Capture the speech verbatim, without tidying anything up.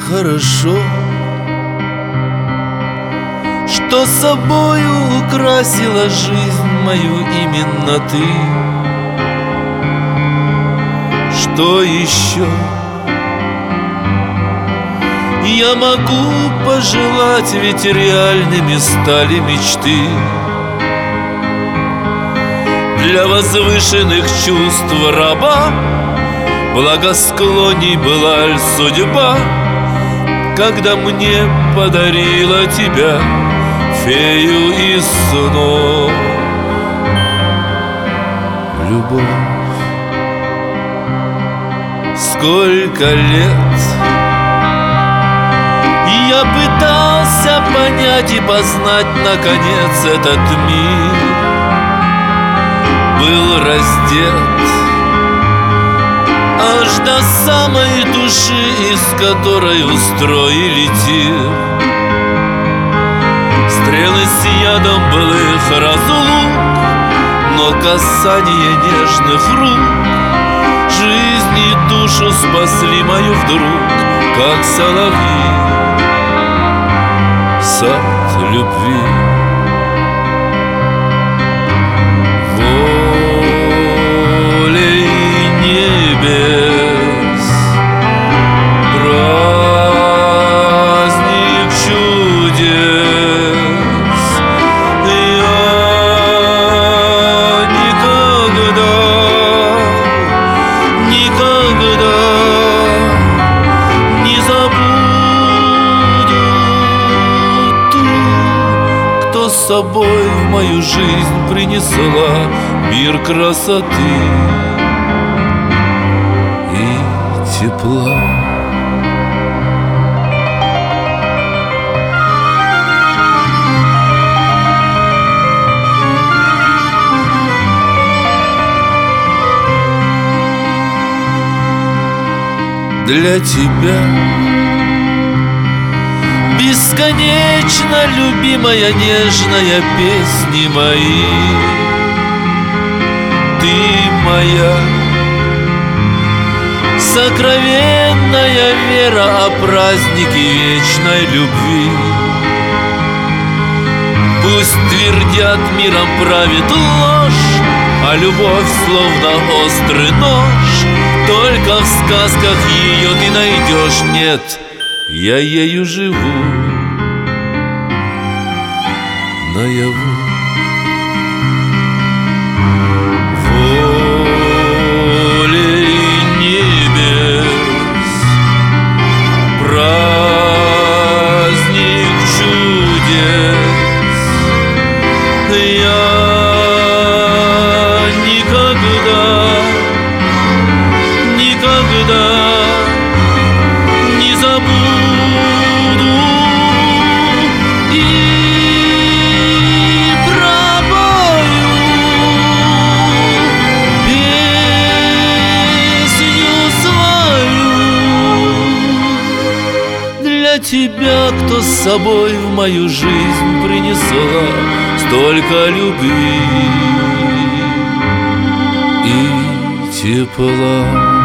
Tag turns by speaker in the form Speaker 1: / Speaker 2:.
Speaker 1: хорошо, что собою украсила жизнь мою именно ты. Что еще я могу пожелать, ведь реальными стали мечты. Для возвышенных чувств раба благосклонней была ль судьба, когда мне подарила тебя, фею из снов. Любовь, сколько лет я пытался понять и познать наконец этот мир. Был раздет аж до самой души, из которой устроили тир. Стрелы с ядом былых разлук, но касание нежных рук жизнь и душу спасли мою вдруг, как соловьи сад любви. С собой в мою жизнь принесла мир красоты и тепла. Для тебя бесконечно любимая, нежная песни мои. Ты моя сокровенная вера о празднике вечной любви. Пусть твердят, миром правит ложь, а любовь словно острый нож. Только в сказках ее ты найдешь, нет, я ею живу наяву. Волей небес праздник чудес я никогда, никогда не забуду. И пропою песню свою для тебя, кто с собой в мою жизнь принесла столько любви и тепла.